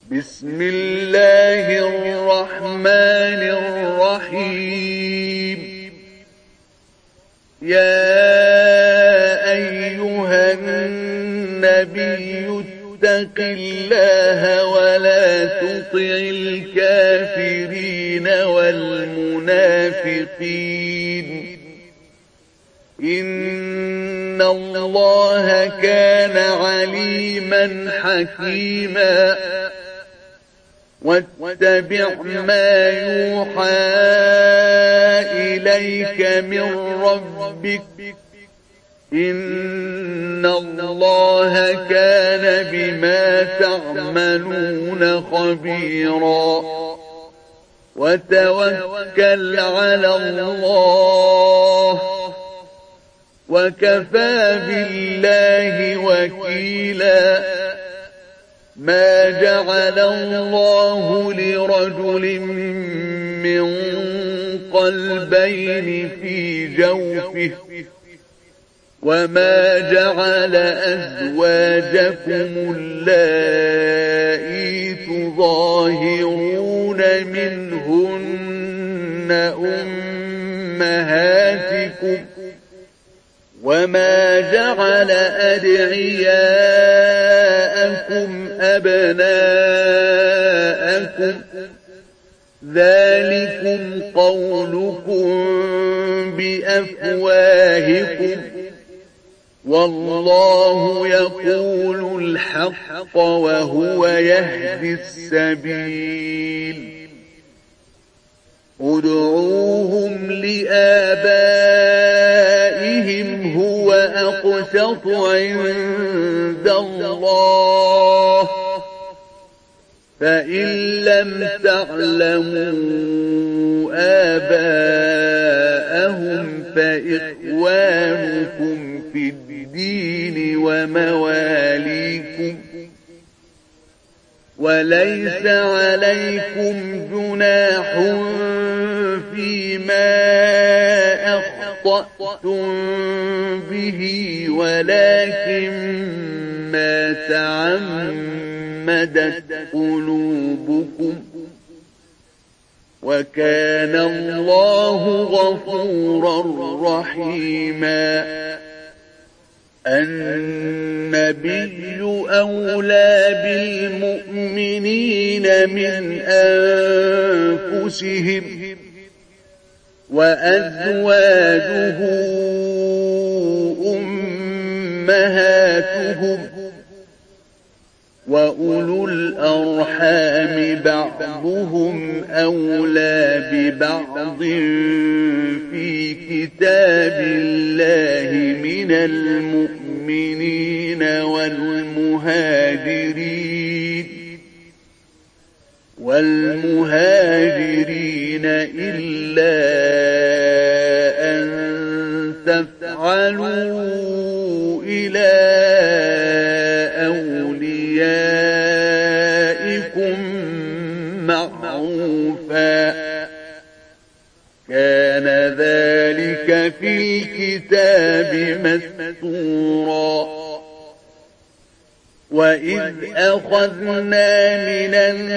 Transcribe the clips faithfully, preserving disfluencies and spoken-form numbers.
بسم الله الرحمن الرحيم. يا أيها النبي اتق الله ولا تطع الكافرين والمنافقين إن الله كان عليما حكيما. واتبع ما يوحى إليك من ربك إن الله كان بما تعملون خبيرا. وتوكل على الله وكفى بالله وكيلا. ما جعل الله لرجل من قلبين في جوفه وما جعل أزواجكم اللائي تظاهرون منهن أمهاتكم وما جعل أدعياءكم أبناءكم ذلكم قولكم بأفواهكم والله يقول الحق وهو يهدي السبيل. ادعوهم لآبائهم هو أقسط عند الله فإن لم تعلموا آباءهم فإخوانكم في الدين ومواليكم وليس عليكم جناح فيما أخطأتم به ولكن ما تعمدت قلوبكم وكان الله غفورا رحيما. النبي أولى بالمؤمنين من أنفسهم وأزواجه أمهاتهم وأولو الأرحام بعضهم أولى ببعض في كتاب الله من المؤمنين والمهاجرين والمهاجرين إلا أن تفعلوا إلى أوليائكم معروفا كان ذلك في الكتاب مسطورا. وإذ أخذنا من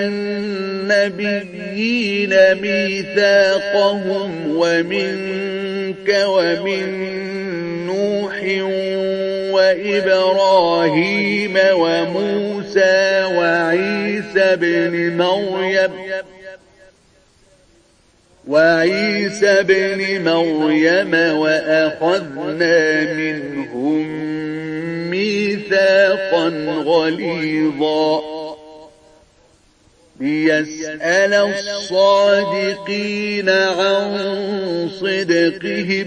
النبيين ميثاقهم ومنك ومن نوح وإبراهيم وموسى وعيسى بن مريم وعيسى بن مريم وأخذنا منهم ميثاقا غليظا ليسأل الصادقين عن صدقهم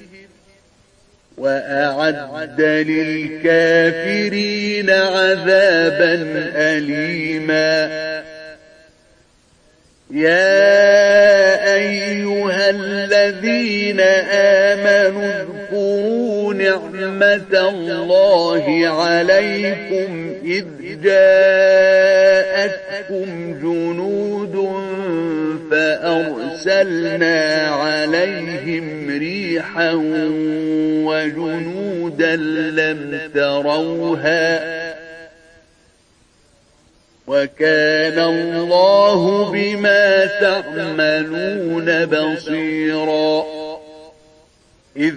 وأعد للكافرين عذابا أليما. يا أيها الذين آمنوا اذكروا نعمة الله عليكم إذ جاءتكم جنود فأرسلنا عليهم ريحا وجنودا جنودا لم تروها وكان الله بما تعملون بصيرا إذ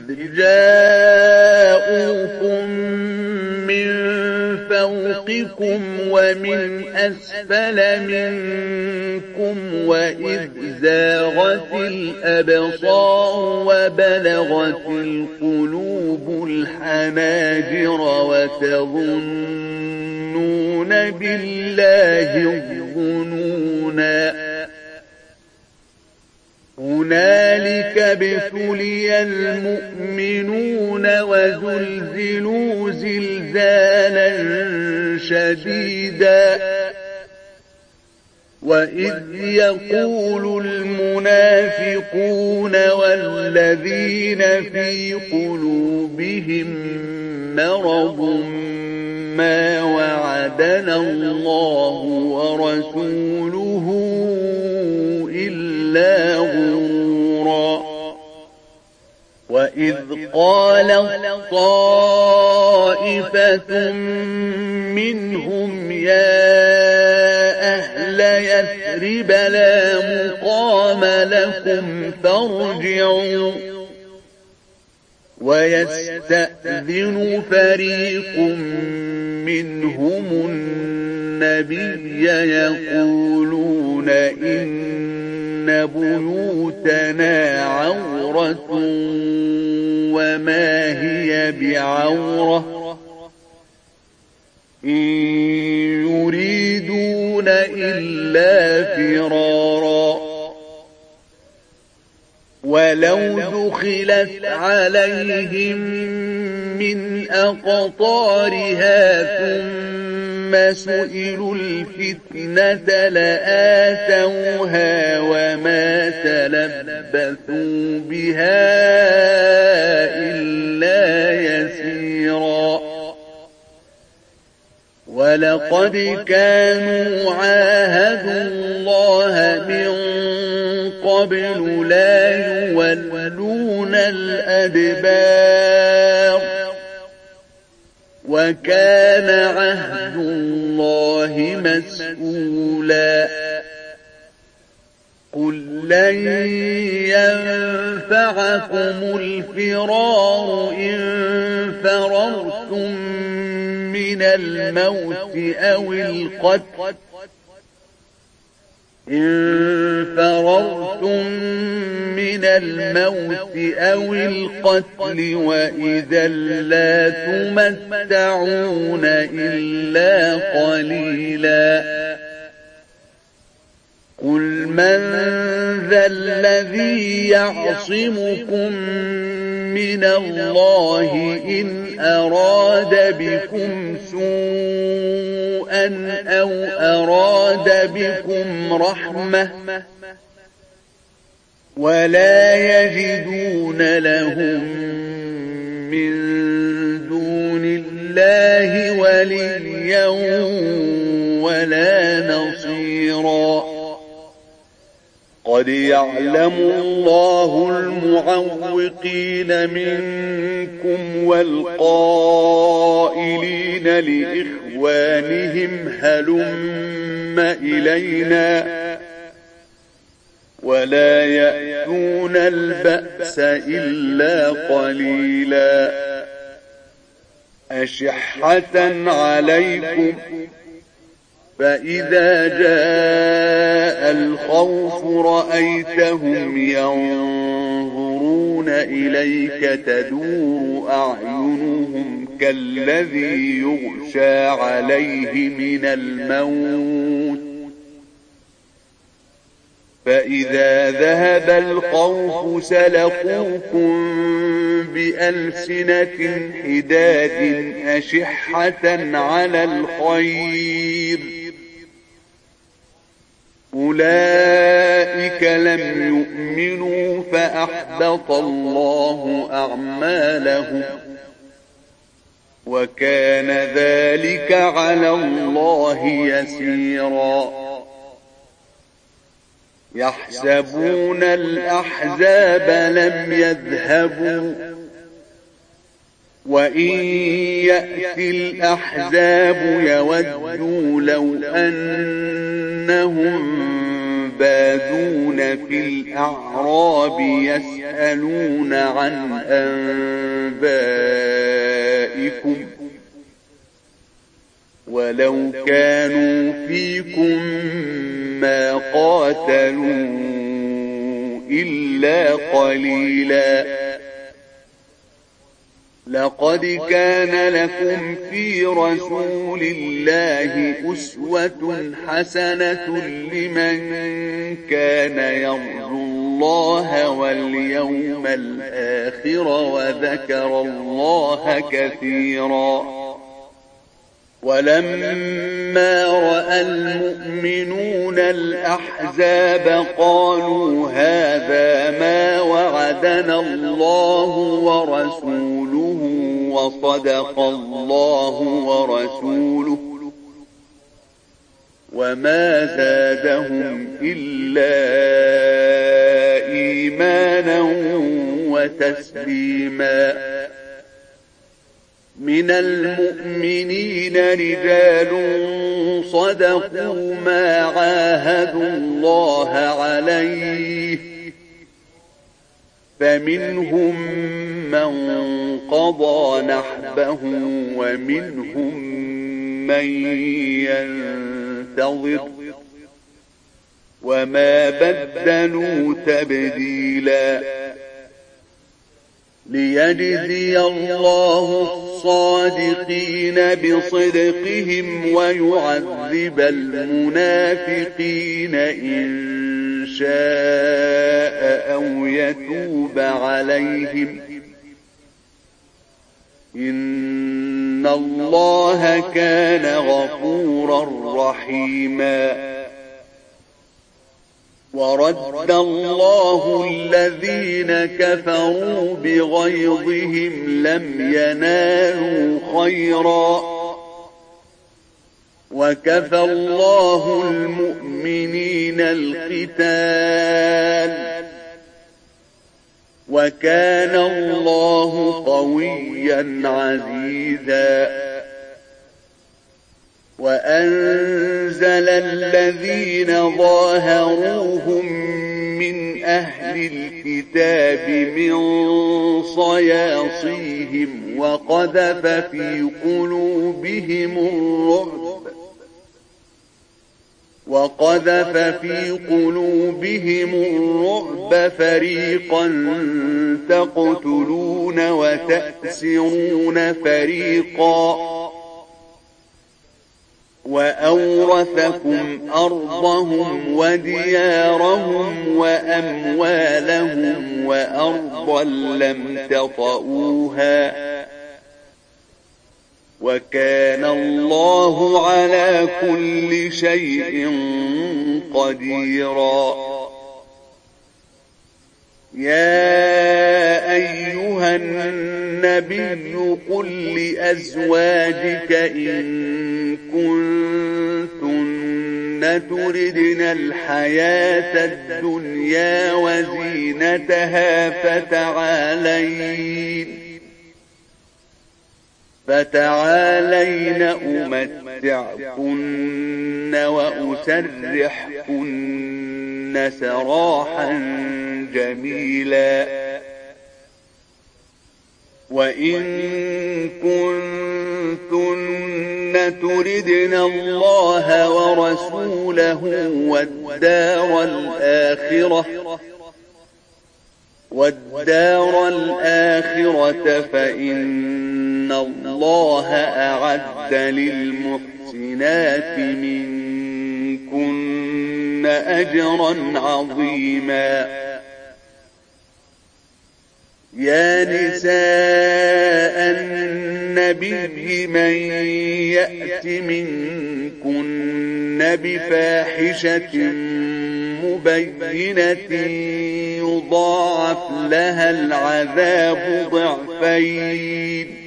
جاءوكم من فوقكم ومن أسفل منكم وإذ زاغت الأبصار وبلغت القلوب الحناجر وتظنون بالله الظنونا هنالك ابتلي المؤمنون وزلزلوا زلزالا شديدا وإذ يقول المنافقون والذين في قلوبهم مرض ما وعدنا الله ورسوله إلا غرورا وإذ قالت طائفة منهم يا أهل يثرب لا مقام لكم فارجعوا ويستأذن فريق منهم النبي يقولون إن بيوتنا عورة وما هي بعورة إن يريدون إلا فرارا ولو دخلت عليهم من أقطارها ثم سئلوا الفتنة لآتوها وما تلبثوا بها إلا يسيرا ولقد كانوا عاهدوا الله من قبل لا يولون الأدبار وكان عهد الله مسؤولا قل لن ينفعكم الفرار إن فررتم من الموت أو القتل إن فررتم من الموت أو القتل وإذا لا تمتعون إلا قليلا قل من ذا الذي يعصمكم من الله إن أراد بكم سوءا أو أراد بكم رحمة ولا يجدون لهم من دون الله وليا ولا نصيرا قد يعلم الله المعوقين منكم والقائلين لإخوانهم هلم إلينا ولا يأتون البأس إلا قليلا أشحة عليكم فإذا جاء الخوف رأيتهم ينظرون إليك تدور أعينهم كالذي يغشى عليه من الموت فإذا ذهب الخوف سلقوكم بألسنة حداد أشحة على الخير أولئك لم يؤمنوا فأحبط الله أعمالهم وكان ذلك على الله يسيرا يحسبون الأحزاب لم يذهبوا وإن يأتي الأحزاب يودوا لو أنهم بادون في الأعراب يسألون عن أنبائكم ولو كانوا فيكم ما قاتلوا إلا قليلا لقد كان لكم في رسول الله أسوة حسنة لمن كان يرجو الله واليوم الآخر وذكر الله كثيرا ولما رأى المؤمنون الأحزاب قالوا هذا ما وعدنا الله ورسوله وصدق الله ورسوله وما زادهم إلا إيمانا وتسليما من المؤمنين رجال صدقوا ما عاهدوا الله عليه فمنهم من قضى نحبه ومنهم من ينتظر وما بدلوا تبديلا ليجزي الله الصادقين بصدقهم ويعذب المنافقين إن شاء أو يتوب عليهم إن الله كان غفورا رحيما ورد الله الذين كفروا بغيظهم لم ينالوا خيرا وكفى الله المؤمنين القتال وكان الله قويا عزيزا وأنزل الذين ظاهروهم من أهل الكتاب من صياصيهم وقذف في قلوبهم الرعب وقذف في قلوبهم الرعب فريقا تقتلون وتأسرون فريقا وأورثكم أرضهم وديارهم وأموالهم وأرضا لم تطئوها وكان الله على كل شيء قديرا يا أيها النبي قل لأزواجك إن كنتن تردن الحياة الدنيا وزينتها فتعالين فتعالين أمتعكن وأسرحكن سراحا جميلا وإن كنتن تردن الله ورسوله والدار الآخرة والدار الآخرة فإن الله أعد للمحسنات منكن أجرا عظيما يا نساء النبي من يأت منكن بفاحشة مبينة يضاعف لها العذاب ضعفين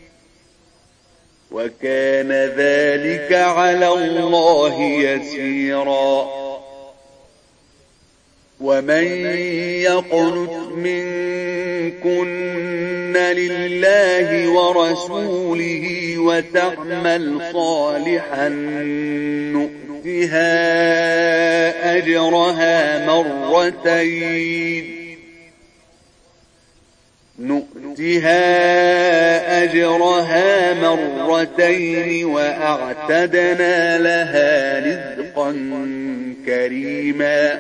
وكان ذلك على الله يسيرا ومن يقنت منكن لله ورسوله وتعمل صالحا نؤتها أجرها مرتين نؤتها أجرها مرتين وأعتدنا لها رزقا كريما.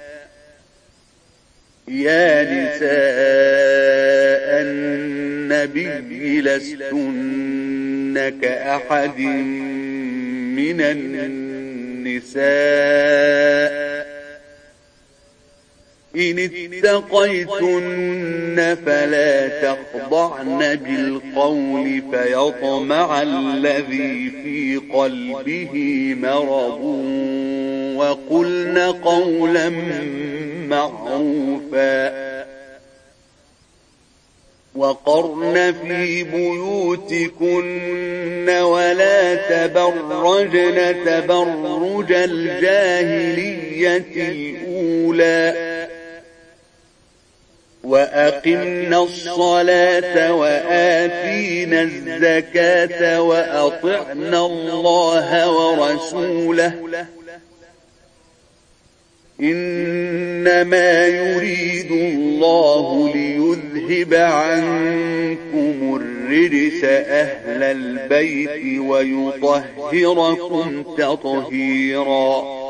يا نساء النبي لستن كأحد من النساء إن اتقيتن فلا تخضعن بالقول فيطمع الذي في قلبه مرض وقلن قولا معروفا وقرن في بيوتكن ولا تبرجن تبرج الجاهلية الأولى وأقمنا الصلاة وآتينا الزكاة وأطعنا الله ورسوله إنما يريد الله ليذهب عنكم الرجس أهل البيت ويطهركم تطهيرا.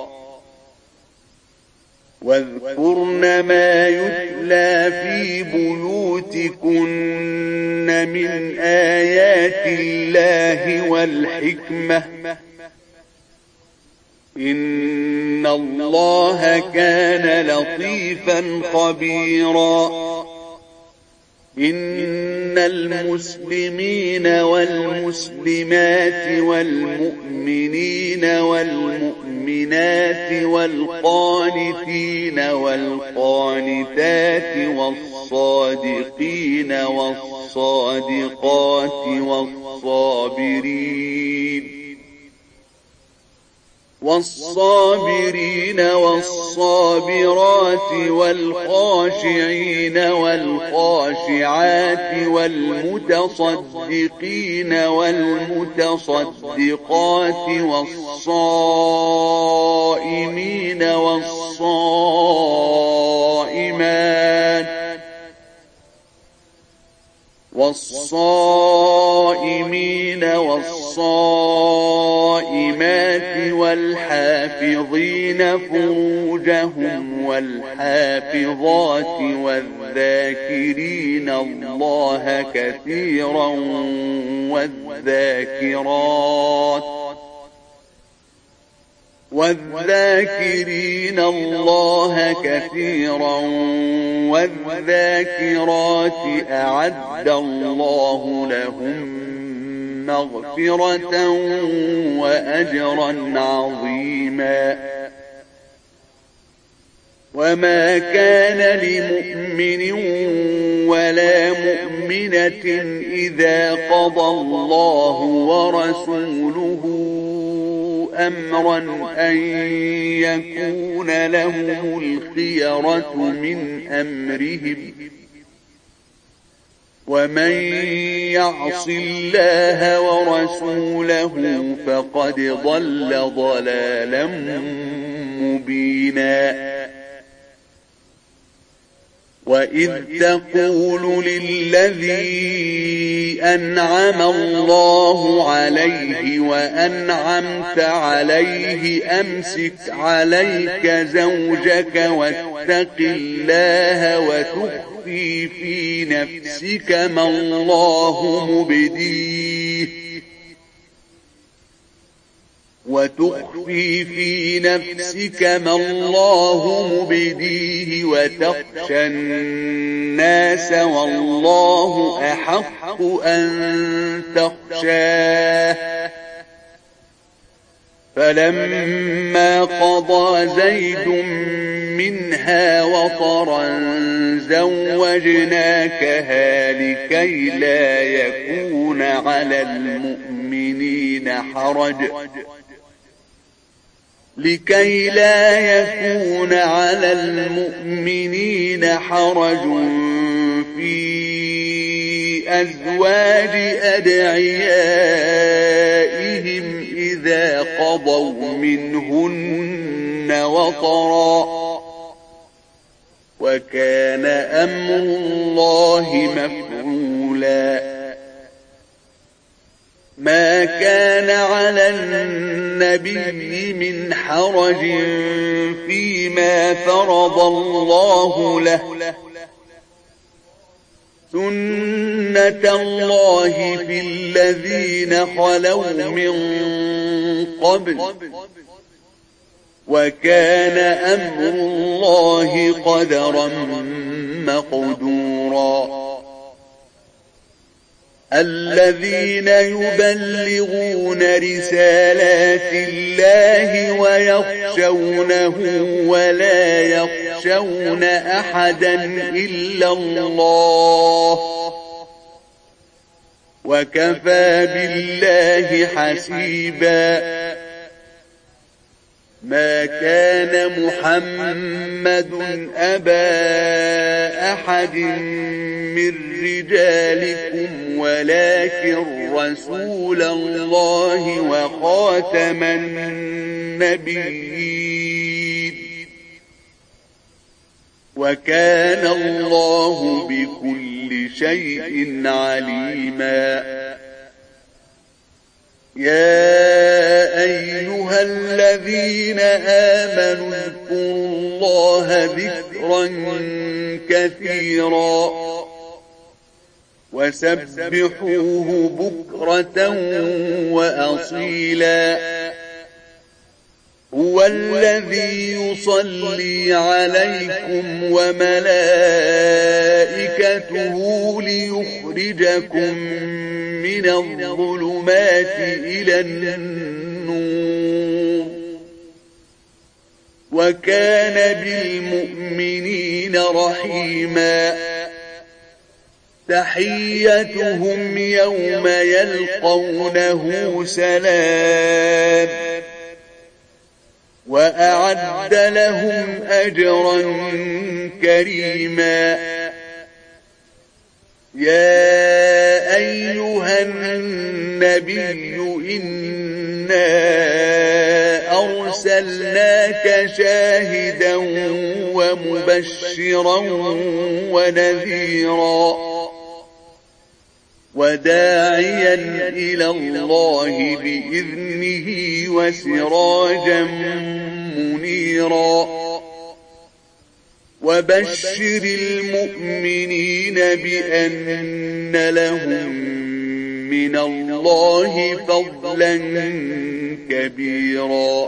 واذكرن ما يتلى في بيوتكن من آيات الله والحكمة إن الله كان لطيفا خبيرا. إن المسلمين والمسلمات والمؤمنين والمؤمنات والقانتين والقانتات والصادقين والصادقات والصابرين والصابرين والصابرات والخاشعين والخاشعات والمتصدقين والمتصدقات والصائمين والصائمات والصائمين والصائمات والحافظين فروجهم والحافظات والذاكرين الله كثيرا والذاكرات والذاكرين الله كثيرا والذاكرات أعد الله لهم مغفرة وأجرا عظيما. وما كان لمؤمن ولا مؤمنة إذا قضى الله ورسوله أمرا أن يكون لهم الخيرة من أمرهم ومن يعص الله ورسوله فقد ضل ضلالا مبينا. وإذ تقول للذي أنعم الله عليه وأنعمت عليه أمسك عليك زوجك واتق الله وتخفي في نفسك ما الله مبديه وتخفي في نفسك ما الله مبديه وتخشى الناس والله أحق أن تخشاه. فلما قضى زيد منها وطرا زوجناكها لكي لا يكون يكون على المؤمنين حرج. لكي لا يكون على المؤمنين حرج في أزواج أدعيائهم إذا قضوا منهن وطرا زوجناكها لكي لا يكون على المؤمنين حرج في أزواج أدعيائهم إذا قضوا منهن وطرا زوجناكها لكي لا يكون على المؤمنين حرج لكي لا يكون على المؤمنين حرج في أزواج أدعيائهم إذا قضوا منهن وطرا وكان أمر الله مفعولا ما كان على النبي من حرج فيما فرض الله له سنة الله في الذين خلوا من قبل وكان أمر الله قدرا مقدورا الذين يبلغون رسالات الله ويخشونه ولا يخشون أحدا إلا الله وكفى بالله حسيبا ما كان محمد أبا أحد من رجالكم ولكن رسول الله وخاتم النبيين وكان الله بكل شيء عليما يا أيها الذين آمنوا اذكروا الله ذكرا كثيرا وسبحوه بكرة وأصيلا هو الذي يصلي عليكم وملائكته ليخرجكم من الظلمات إلى النور وكان بالمؤمنين رحيما تحيتهم يوم يلقونه سلام وأعد لهم أجرا كريما يا أيها النبي إنا أرسلناك شاهدا ومبشرا ونذيرا وداعيا إلى الله بإذنه وسراجا منيرا وبشر المؤمنين بأن لهم من الله فضلا كبيرا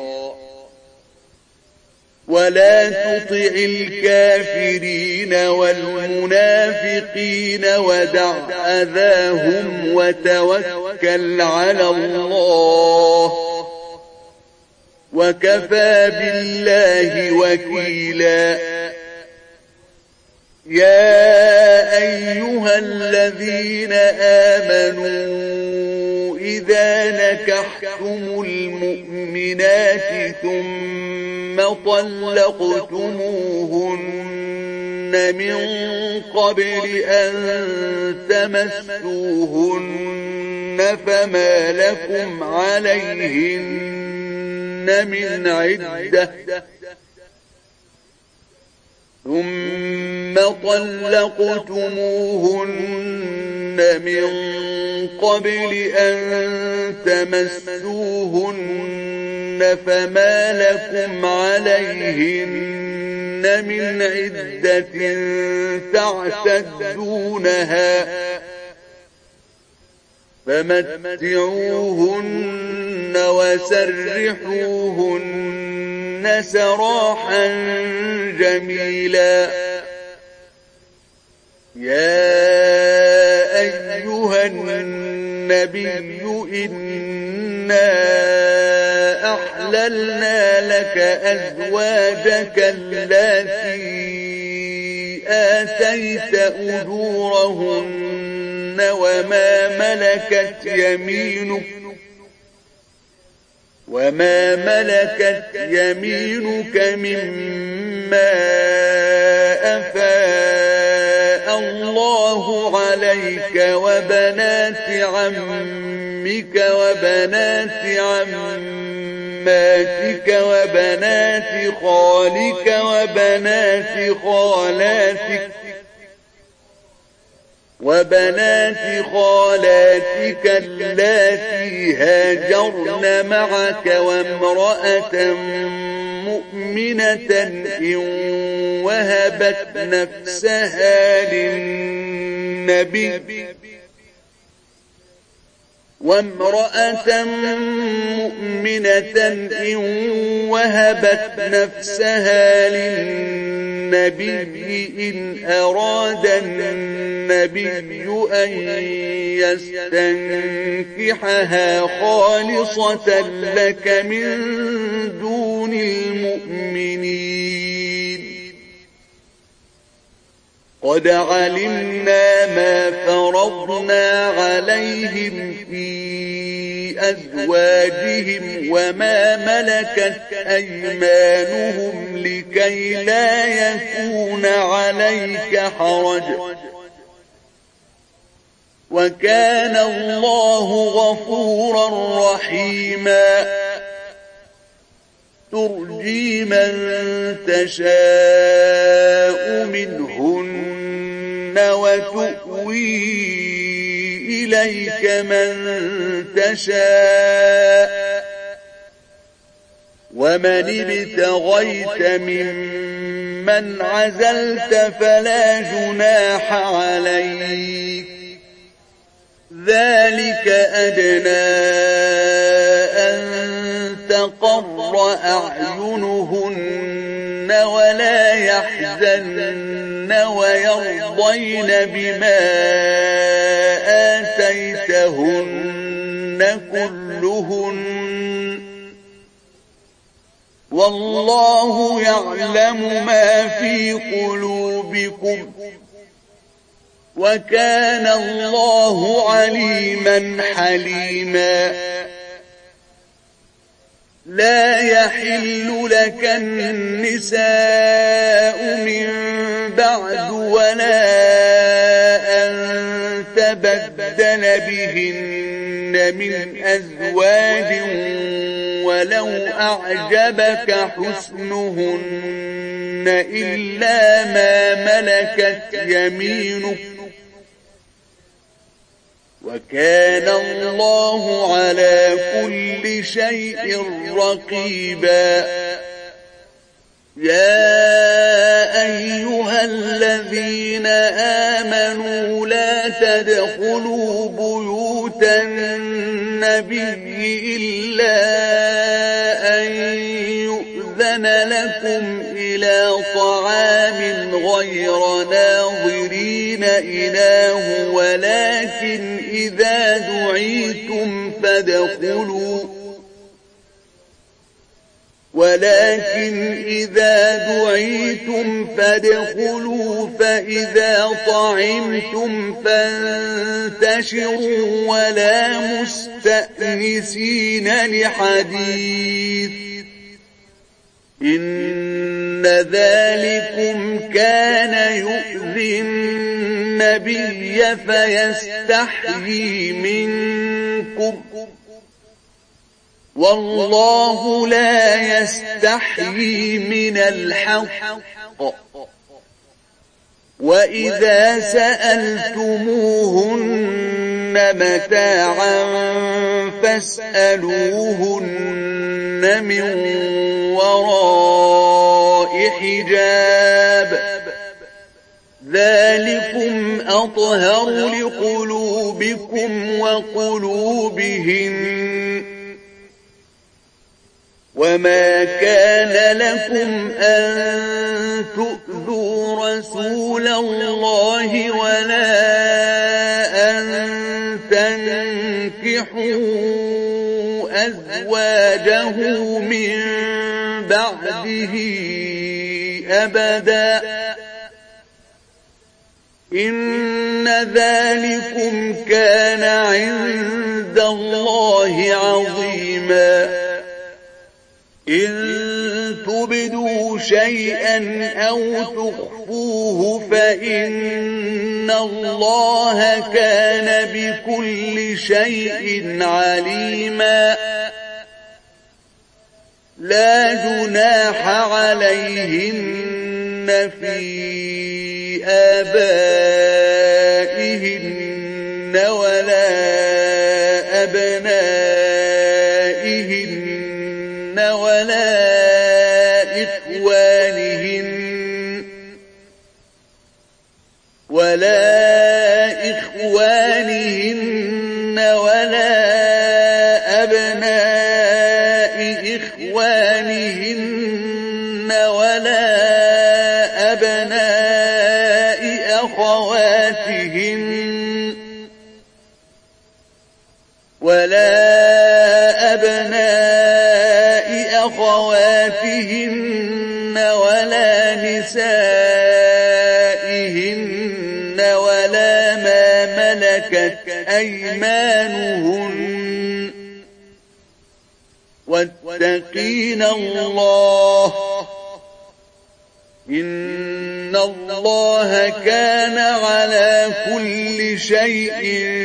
ولا تطع الكافرين والمنافقين ودع أذاهم وتوكل على الله وكفى بالله وكيلا يا أيها الذين آمنوا إذا نكحتم المؤمنات ثم طلقتموهن من قبل أن تمسوهن فما لكم عليهن من عدة ثم طلقتموهن من قبل أن تمسوهن فما لكم عليهن من عدة تعتدونها فمتعوهن وسرحوهن سراحا جميلا يا أيها النبي إنا أحللنا لك أزواجك التي آتيت أجورهن وما ملكت يمينك وما ملكت يمينك مما أفاء الله عليك وبنات عمك وبنات عماتك وبنات خالك وبنات خالاتك وبنات خالاتك اللاتي هاجرن معك وامرأة مؤمنة إن وهبت نفسها للنبي وامرأة مؤمنة إن وهبت نفسها للنبي إن أراد النبي أن يستنكحها خالصة لك من دون المؤمنين قد علمنا ما فرضنا عليهم في أزواجهم وما ملكت أيمانهم لكي لا يكون عليك حرج وكان الله غفورا رحيما ترجي من تشاء منهن وتؤوي إليك من تشاء ومن ابتغيت ممن عزلت فلا جناح عليك ذلك أدنى أن تقر أعينهن ولا يحزن ويرضين بما آتيتهن كلهن والله يعلم ما في قلوبكم وكان الله عليما حليما لا يحل لك النساء من بعد ولا أن تبدل بهن من أزواج ولو أعجبك حسنهن إلا ما ملكت يمينك وكان الله على كل شيء رقيبا يا أيها الذين آمنوا لا تدخلوا بيوت النبي إلا أن يؤذن لكم إلى طعام غير ناظرين إناه ولكن إذا دعيتم فادخلوا ولكن إذا دعيتم فادخلوا فإذا طعمتم فانتشروا ولا مستأنسين لحديث إن ذلكم كان يؤذي النبي فيستحيي منكم والله لا يستحيي من الحق وإذا سألتموهن متاعا فاسألوهن من وراء حجاب ذلكم أطهر لقلوبكم وقلوبهن وما كان لكم أن تؤذوا رسول الله ولا أن تنكحوا أزواجه من بعده أبدا إن ذلكم كان عند الله عظيما إن تبدوا شيئا أو تخفوه فإن الله كان بكل شيء عليما لا جناح عليهن في آبائهن ولا أبنائهن ولا إخوانهن ولا إخوانهن ولا أبناء إخوانهن ولا أبناء أخواتهن ولا أبناء أخواتهن ولا نسائهن ولا ما ملكت أيمانهن واتقين الله إن الله كان على كل شيء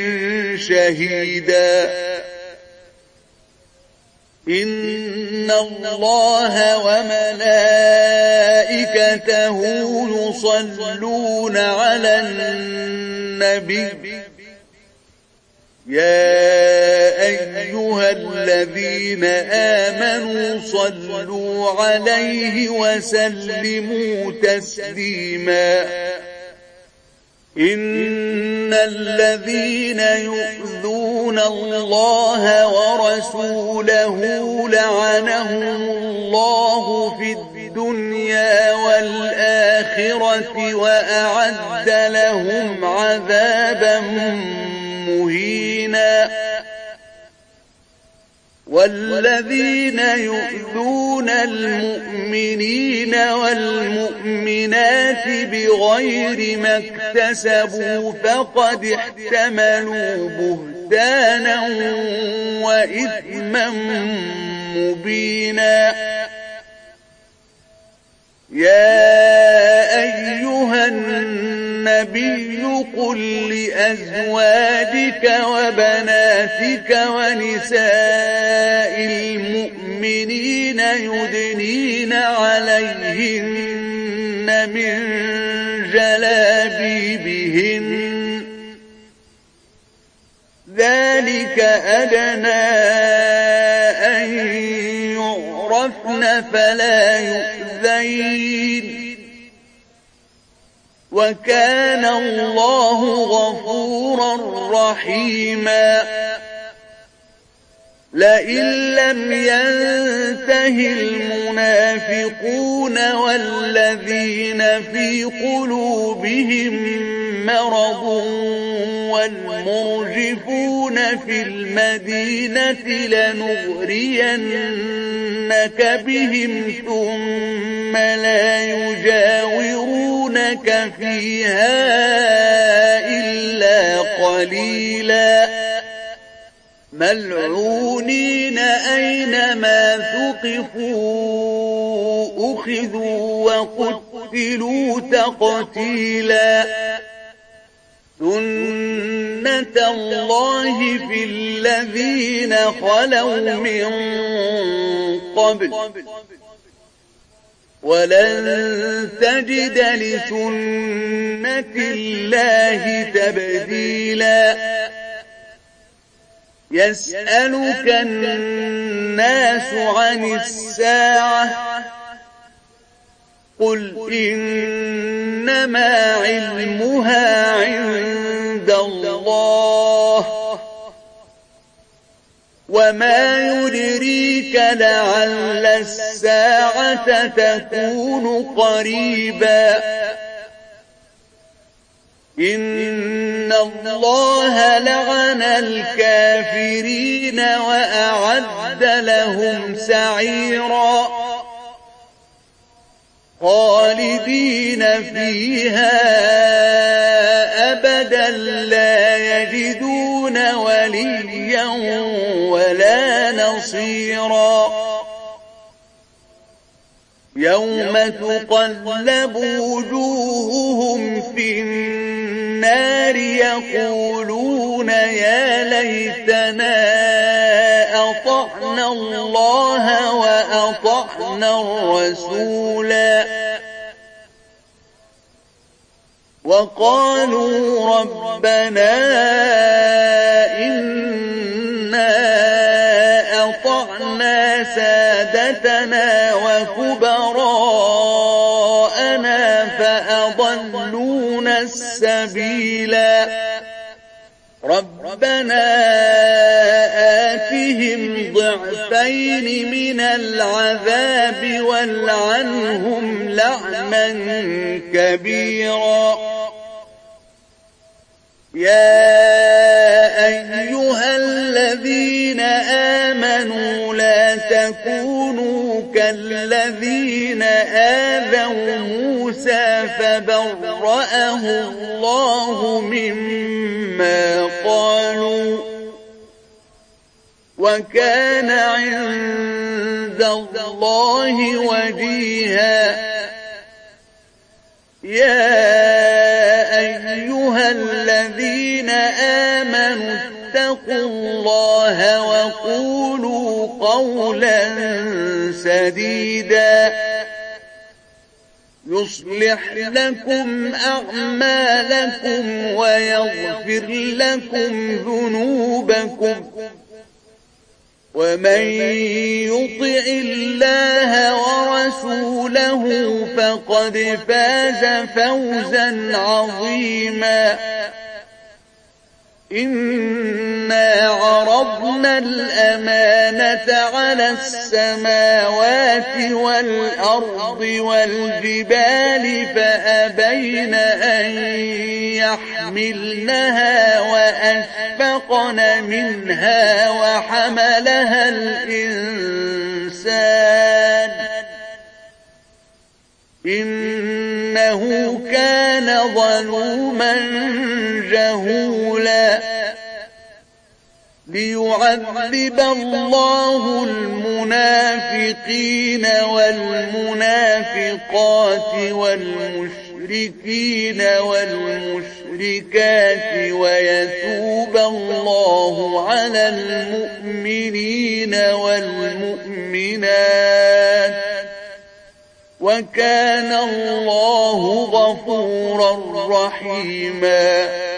شهيدا إن الله وملائكته يصلون على النبي يا أيها الذين آمنوا صلوا عليه وسلموا تسليما إن الذين يؤذون الله ورسوله لعنهم الله في الدنيا والآخرة وأعد لهم عذابا مهينا والذين يؤذون المؤمنين والمؤمنات بغير ما اكتسبوا فقد احتملوا بهتانا وإثما مبينا يا أيها النبي قل لأزواجك وبناتك ونساء المؤمنين يدنين عليهن من جلابيبهن ذلك أدنى أن يعرفن فلا يؤذين وكان الله غفورا رحيما لئن لم ينته المنافقون والذين في قلوبهم مرض والمرجفون في المدينة لنغرينك بهم ثم لا يجاورونك فيها إلا قليلا ملعونين أينما ثقفوا أخذوا وقتلوا تقتيلا سنة الله في الذين خلوا من قبل ولن تجد لسنة الله تبديلا يسألك الناس عن الساعة قل إنما علمها عند الله وما يدريك لعل الساعة تكون قريبا إن الله لعن الكافرين وأعد لهم سعيرا خالدين فيها أبدا لا يجدون وليا ولا نصيرا يوم تقلب وجوههم في النار يقولون يا ليتنا أطعنا الله وأطعنا الرسولا وقالوا ربنا إنا أطعنا سادتنا وكبراءنا فأضلونا السبيلا ربنا آتهم ضعفين من العذاب والعنهم لعنا كبيرا يا أيها الذين آمنوا لا تكونوا كالذين آذوا موسى فبرأه الله مما قالوا وكان عند الله وجيها يا أيها الذين آمنوا اتقوا الله وقولوا قولا سديدا يصلح لكم أعمالكم ويغفر لكم ذنوبكم ومن يطع الله ورسوله فقد فاز فوزا عظيما إنا عرضنا الأمانة على السماوات والأرض والجبال فأبين أن يحملنها وأشفقن منها وحملها الإنسان إنه كان ظلوما جهولا ليعذب الله المنافقين والمنافقات والمشركين والمشركات ويتوب الله على المؤمنين والمؤمنات وكان الله غفورا رحيما